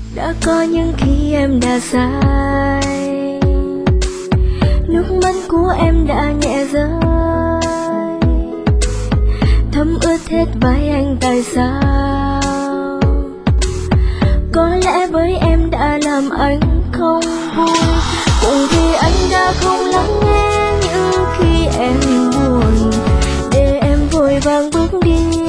Đã có những khi em đã sai, nước mắt của em đã nhẹ rơi, thấm ướt hết vai anh tại sao? Có lẽ với em đã làm anh không vui, cũng vì anh đã không lắng nghe những khi em buồn, để em vội vàng bước đi.